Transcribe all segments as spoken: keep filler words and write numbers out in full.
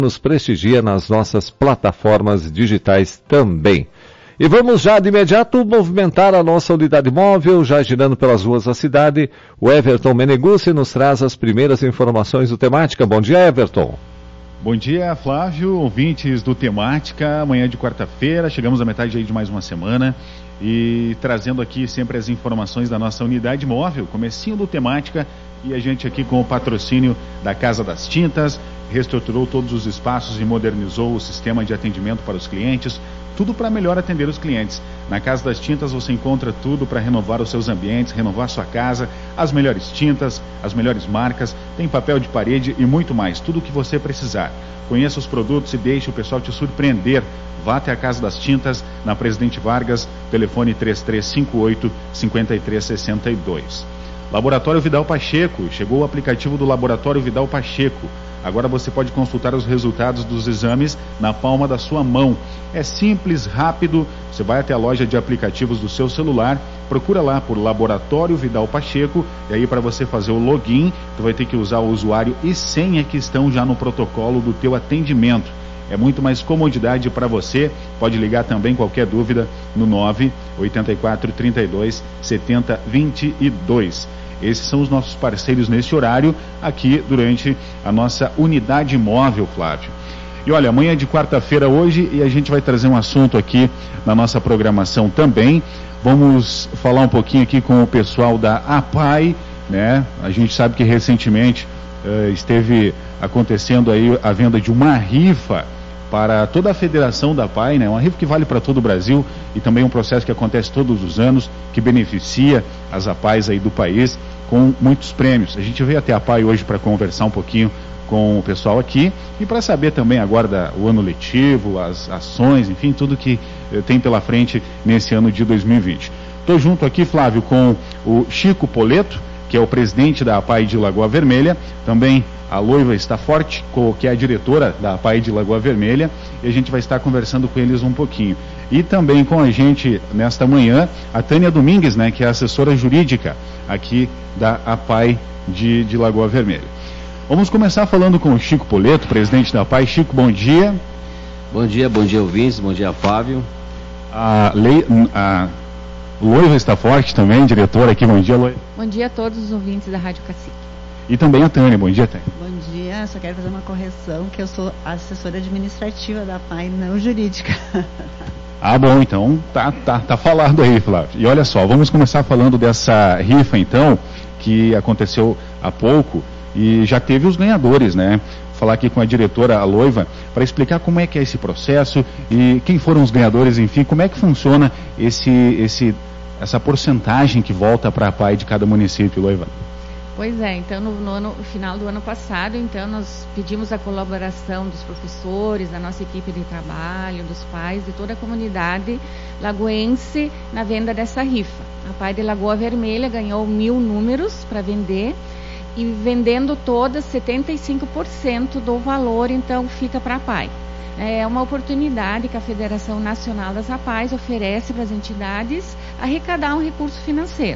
nos prestigia nas nossas plataformas digitais também. E vamos já de imediato movimentar a nossa unidade móvel, já girando pelas ruas da cidade. O Everton Meneguzzi nos traz as primeiras informações do Temática. Bom dia, Everton. Bom dia, Flávio, ouvintes do Temática. Amanhã de quarta-feira, chegamos à metade aí de mais uma semana e trazendo aqui sempre as informações da nossa unidade móvel, comecinho do Temática, e a gente aqui com o patrocínio da Casa das Tintas, reestruturou todos os espaços e modernizou o sistema de atendimento para os clientes, tudo para melhor atender os clientes. Na Casa das Tintas você encontra tudo para renovar os seus ambientes, renovar sua casa, as melhores tintas, as melhores marcas, tem papel de parede e muito mais, tudo o que você precisar. Conheça os produtos e deixe o pessoal te surpreender. Vá até a Casa das Tintas, na Presidente Vargas, telefone três três cinco oito, cinco três seis dois. Laboratório Vidal Pacheco, chegou o aplicativo do Laboratório Vidal Pacheco. Agora você pode consultar os resultados dos exames na palma da sua mão. É simples, rápido, você vai até a loja de aplicativos do seu celular, procura lá por Laboratório Vidal Pacheco, e aí para você fazer o login, tu vai ter que usar o usuário e senha que estão já no protocolo do teu atendimento. É muito mais comodidade para você. Pode ligar também qualquer dúvida no nove oito quatro, trinta e dois, setenta, vinte e dois. Esses são os nossos parceiros nesse horário, aqui durante a nossa unidade móvel, Flávio. E olha, amanhã é de quarta-feira hoje, e a gente vai trazer um assunto aqui na nossa programação também. Vamos falar um pouquinho aqui com o pessoal da APAI, né? A gente sabe que recentemente uh, esteve acontecendo aí a venda de uma rifa para toda a federação da APAI, né? Uma rifa que vale para todo o Brasil e também um processo que acontece todos os anos, que beneficia as APAIs aí do país com muitos prêmios. A gente veio até a APAI hoje para conversar um pouquinho com o pessoal aqui e para saber também agora da, o ano letivo, as ações, enfim, tudo que eh, tem pela frente nesse ano de dois mil e vinte. Estou junto aqui, Flávio, com o Chico Poleto, que é o presidente da APAI de Lagoa Vermelha, também a Loiva Staforte, que é a diretora da APAI de Lagoa Vermelha, e a gente vai estar conversando com eles um pouquinho. E também com a gente, nesta manhã, a Tânia Domingues, né, que é a assessora jurídica aqui da APAI de, de Lagoa Vermelha. Vamos começar falando com o Chico Poleto, presidente da APAI. Chico, bom dia. Bom dia, bom dia, ouvintes, bom dia, Flávio. A, Lei, a Loiva Staforte também, diretora aqui, bom dia, Loiva. Bom dia a todos os ouvintes da Rádio Cacique. E também a Tânia, bom dia, Tânia. Bom dia, só quero fazer uma correção, que eu sou assessora administrativa da APAI, não jurídica. Ah, bom, então tá, tá, tá falado aí, Flávio. E olha só, vamos começar falando dessa rifa, então, que aconteceu há pouco e já teve os ganhadores, né? Vou falar aqui com a diretora, a Loiva, para explicar como é que é esse processo e quem foram os ganhadores, enfim, como é que funciona esse, esse, essa porcentagem que volta para a APAI de cada município, Loiva. Pois é, então no, no, no final do ano passado, então nós pedimos a colaboração dos professores, da nossa equipe de trabalho, dos pais, de toda a comunidade lagoense na venda dessa rifa. A APAI de Lagoa Vermelha ganhou mil números para vender e vendendo todas, setenta e cinco por cento do valor então fica para a APAI. É uma oportunidade que a Federação Nacional das APAIs oferece para as entidades arrecadar um recurso financeiro.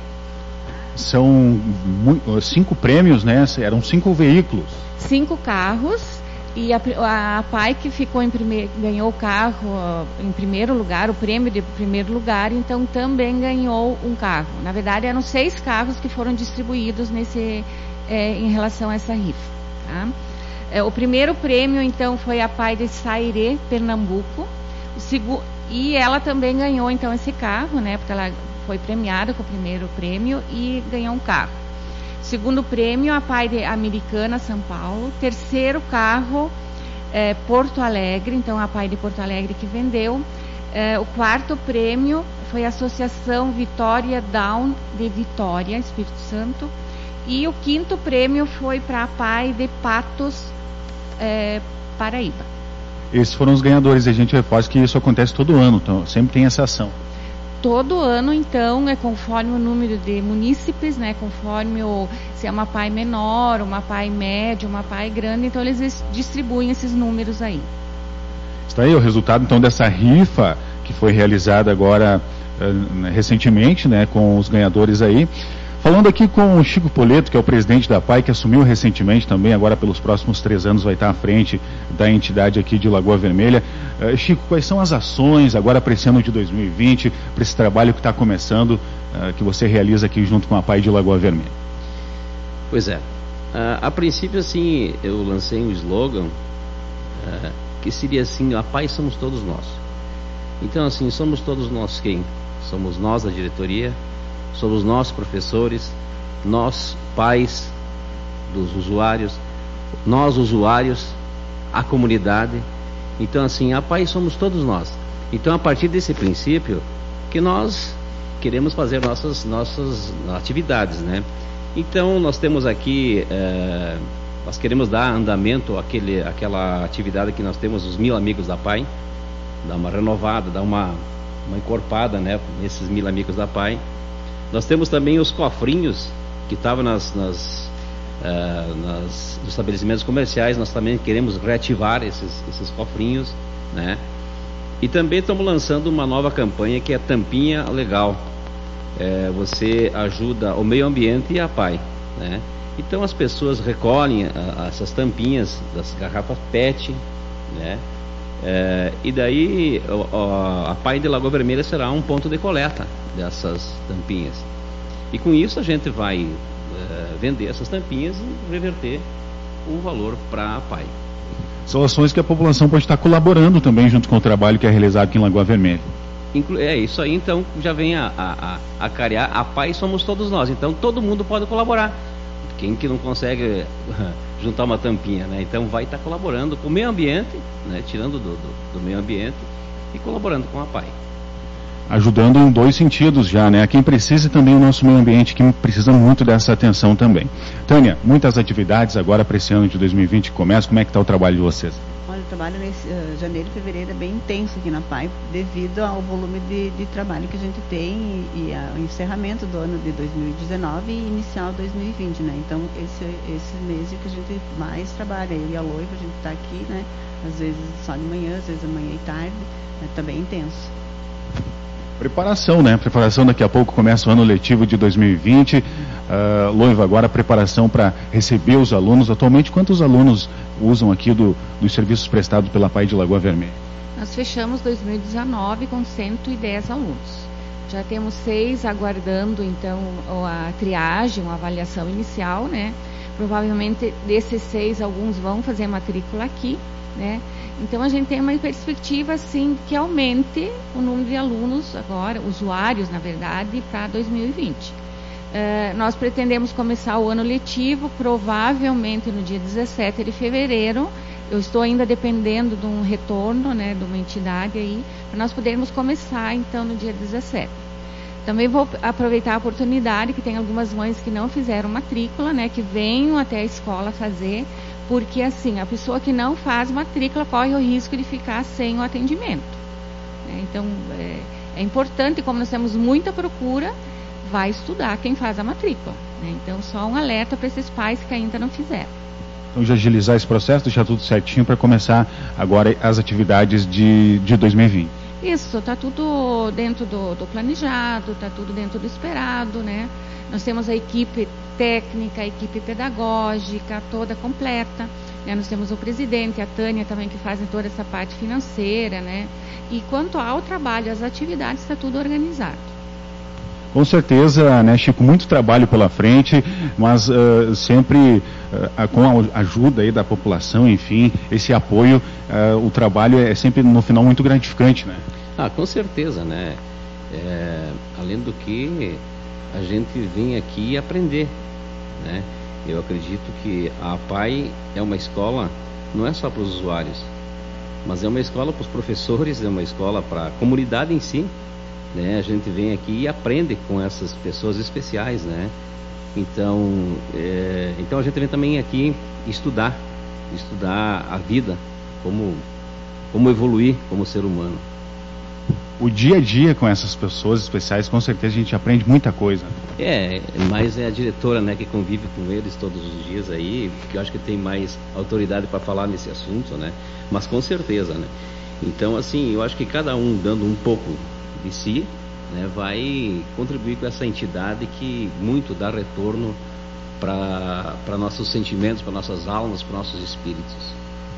São cinco prêmios, né? Eram cinco veículos. Cinco carros e a, a APAI que ficou em primeiro, ganhou o carro uh, em primeiro lugar, o prêmio de primeiro lugar, então também ganhou um carro. Na verdade, eram seis carros que foram distribuídos nesse, é, em relação a essa rifa. Tá? É, o primeiro prêmio, então, foi a APAI de Sairê, Pernambuco. O segu, e ela também ganhou, então, esse carro, né? Porque ela foi premiada com o primeiro prêmio e ganhou um carro. Segundo prêmio, a APAI de Americana, São Paulo. Terceiro carro, é, Porto Alegre, então a APAI de Porto Alegre que vendeu. É, o quarto prêmio foi a Associação Vitória Down de Vitória, Espírito Santo. E o quinto prêmio foi para a APAI de Patos, é, Paraíba. Esses foram os ganhadores, e a gente reforça que isso acontece todo ano, então sempre tem essa ação. Todo ano, então, é conforme o número de munícipes, né, conforme o, se é uma APAI menor, uma APAI média, uma APAI grande, então eles distribuem esses números aí. Está aí o resultado, então, dessa rifa que foi realizada agora uh, recentemente, né, com os ganhadores aí. Falando aqui com o Chico Poleto, que é o presidente da P A I, que assumiu recentemente também, agora pelos próximos três anos vai estar à frente da entidade aqui de Lagoa Vermelha. Uh, Chico, quais são as ações agora para esse ano de dois mil e vinte, para esse trabalho que está começando, uh, que você realiza aqui junto com a P A I de Lagoa Vermelha? Pois é, uh, a princípio assim, eu lancei um slogan uh, que seria assim, a P A I somos todos nós. Então assim, somos todos nós quem? Somos nós a diretoria, somos nós professores, nós pais dos usuários, nós usuários, a comunidade. Então assim, a P A I somos todos nós. Então a partir desse princípio que nós queremos fazer nossas, nossas atividades, né? Então nós temos aqui, é, nós queremos dar andamento àquele, àquela atividade que nós temos, os mil amigos da P A I, dar uma renovada, dar uma, uma encorpada, né, nesses mil amigos da P A I. Nós temos também os cofrinhos que estavam nas, nas, uh, nas, nos estabelecimentos comerciais. Nós também queremos reativar esses, esses cofrinhos, né? E também estamos lançando uma nova campanha que é Tampinha Legal. É, você ajuda o meio ambiente e a P A I, né? Então as pessoas recolhem a, essas tampinhas das garrafas P E T, né? É, e daí a, a P A I de Lagoa Vermelha será um ponto de coleta dessas tampinhas. E com isso a gente vai é, vender essas tampinhas e reverter o valor para a P A I. São ações que a população pode estar colaborando também junto com o trabalho que é realizado aqui em Lagoa Vermelha. Inclu é isso aí, então já vem a, a, a, a carear, a P A I somos todos nós, então todo mundo pode colaborar. Quem que não consegue juntar uma tampinha, né? Então vai estar colaborando com o meio ambiente, né? Tirando do, do, do meio ambiente e colaborando com a P A I. Ajudando em dois sentidos já, né? Quem precisa e também o nosso meio ambiente, que precisa muito dessa atenção também. Tânia, muitas atividades agora para esse ano de dois mil e vinte que começa, como é que está o trabalho de vocês? Olha, o trabalho nesse uh, janeiro e fevereiro é bem intenso aqui na P A I, devido ao volume de, de trabalho que a gente tem e, e ao encerramento do ano de dois mil e dezenove e inicial de dois mil e vinte, né? Então, esse, esse mês é que a gente mais trabalha. Eu e a Loiva, a gente está aqui, né? Às vezes só de manhã, às vezes amanhã e tarde, está bem intenso. Preparação, né? Preparação, daqui a pouco começa o ano letivo de dois mil e vinte. Uh, Loiva, agora a preparação para receber os alunos. Atualmente, quantos alunos usam aqui do, dos serviços prestados pela P A I de Lagoa Vermelha? Nós fechamos dois mil e dezenove com cento e dez alunos. Já temos seis aguardando, então, a triagem, a avaliação inicial, né? Provavelmente, desses seis, alguns vão fazer matrícula aqui, né? Então a gente tem uma perspectiva assim que aumente o número de alunos agora, usuários na verdade, para dois mil e vinte. Uh, nós pretendemos começar o ano letivo provavelmente no dia dezessete de fevereiro. Eu estou ainda dependendo de um retorno, né, de uma entidade aí, para nós podermos começar então no dia dezessete. Também vou aproveitar a oportunidade que tem algumas mães que não fizeram matrícula, né, que venham até a escola fazer. Porque assim, a pessoa que não faz matrícula corre o risco de ficar sem o atendimento, né? Então é, é importante, como nós temos muita procura, vai estudar quem faz a matrícula, né? Então só um alerta para esses pais que ainda não fizeram. Então já agilizar esse processo, deixar tudo certinho para começar agora as atividades de, de dois mil e vinte. Isso, está tudo dentro do, do planejado, está tudo dentro do esperado, né? Nós temos a equipe técnica, a equipe pedagógica toda completa, né? Nós temos o presidente, a Tânia também, que fazem toda essa parte financeira, né? E quanto ao trabalho, as atividades, está tudo organizado. Com certeza, né, Chico, muito trabalho pela frente, mas uh, sempre uh, com a ajuda aí da população, enfim, esse apoio, uh, o trabalho é sempre no final muito gratificante, né? Ah, com certeza, né? É, além do que a gente vem aqui aprender, né? Eu acredito que a P A I é uma escola, não é só para os usuários, mas é uma escola para os professores, é uma escola para a comunidade em si, né? A gente vem aqui e aprende com essas pessoas especiais, né? Então, é, então a gente vem também aqui estudar, estudar a vida, como, como evoluir como ser humano. O dia a dia com essas pessoas especiais, com certeza a gente aprende muita coisa. É, mas é a diretora, né, que convive com eles todos os dias aí, que eu acho que tem mais autoridade para falar nesse assunto, né? Mas com certeza, né? Então, assim, eu acho que cada um dando um pouco de si, né, vai contribuir com essa entidade que muito dá retorno para nossos sentimentos, para nossas almas, para nossos espíritos.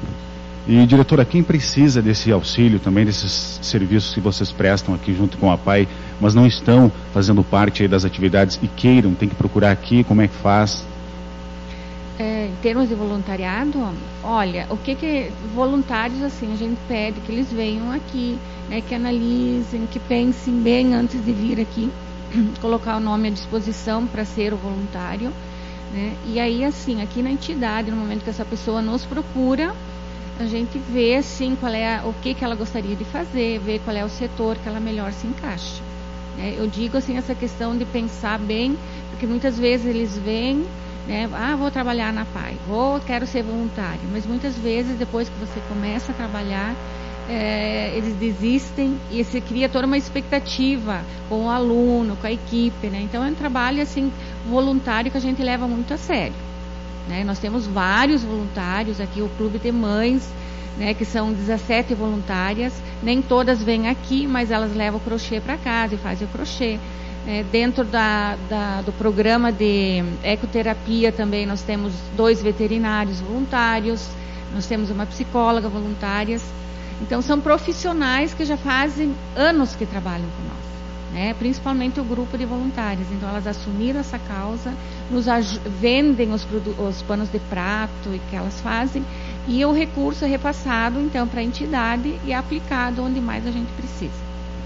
E, diretora, quem precisa desse auxílio também, desses serviços que vocês prestam aqui junto com a P A I, mas não estão fazendo parte aí das atividades e queiram, tem que procurar aqui, como é que faz? É, em termos de voluntariado, olha, o que que voluntários, assim, a gente pede que eles venham aqui, né, que analisem, que pensem bem antes de vir aqui, colocar o nome à disposição para ser o voluntário, né, e aí, assim, aqui na entidade, no momento que essa pessoa nos procura, a gente vê, assim, qual é a, o que que ela gostaria de fazer, ver qual é o setor que ela melhor se encaixa, né. Eu digo, assim, essa questão de pensar bem, porque muitas vezes eles vêm, né, ah, vou trabalhar na P A I, vou, quero ser voluntário, mas muitas vezes depois que você começa a trabalhar, é, eles desistem e se cria toda uma expectativa com o aluno, com a equipe, né? Então é um trabalho assim voluntário que a gente leva muito a sério, né? Nós temos vários voluntários aqui, o Clube de Mães, né, que são dezessete voluntárias, nem todas vêm aqui, mas elas levam o crochê para casa e fazem o crochê. É, dentro da, da, do programa de ecoterapia também nós temos dois veterinários voluntários, nós temos uma psicóloga voluntárias. Então são profissionais que já fazem anos que trabalham com nós, né? Principalmente o grupo de voluntários. Então elas assumiram essa causa, nos vendem os, os panos de prato e que elas fazem, e o recurso é repassado então para a entidade e é aplicado onde mais a gente precisa.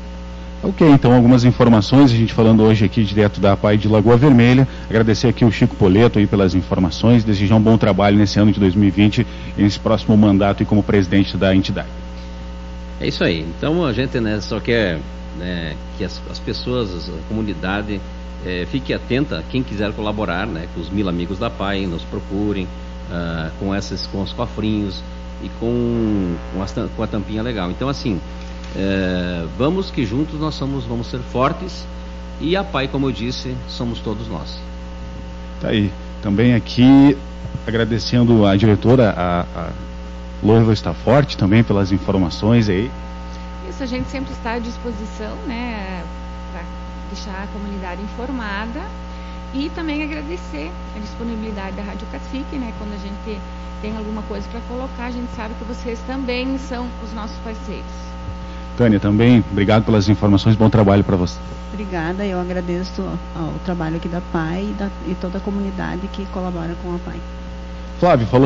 Ok, então algumas informações, a gente falando hoje aqui direto da P A I de Lagoa Vermelha. Agradecer aqui o Chico Poleto aí pelas informações, desejar um bom trabalho nesse ano de dois mil e vinte e nesse próximo mandato e como presidente da entidade. É isso aí, então a gente, né, só quer, né, que as, as pessoas, a comunidade é, fique atenta, quem quiser colaborar, né, com os mil amigos da P A I, nos procurem uh, com, esses, com os cofrinhos e com, com, as, com a tampinha legal. Então assim, É, vamos que juntos nós somos, vamos ser fortes, e a P A I, como eu disse, somos todos nós. Tá aí, também aqui agradecendo a diretora, a, a Loiva está forte também pelas informações aí. Isso, a gente sempre está à disposição, né, para deixar a comunidade informada, e também agradecer a disponibilidade da Rádio Cacique, né, quando a gente tem alguma coisa para colocar, a gente sabe que vocês também são os nossos parceiros. Tânia, também, obrigado pelas informações, bom trabalho para você. Obrigada, eu agradeço ao trabalho aqui da P A I e, da, e toda a comunidade que colabora com a P A I. Flávio, falando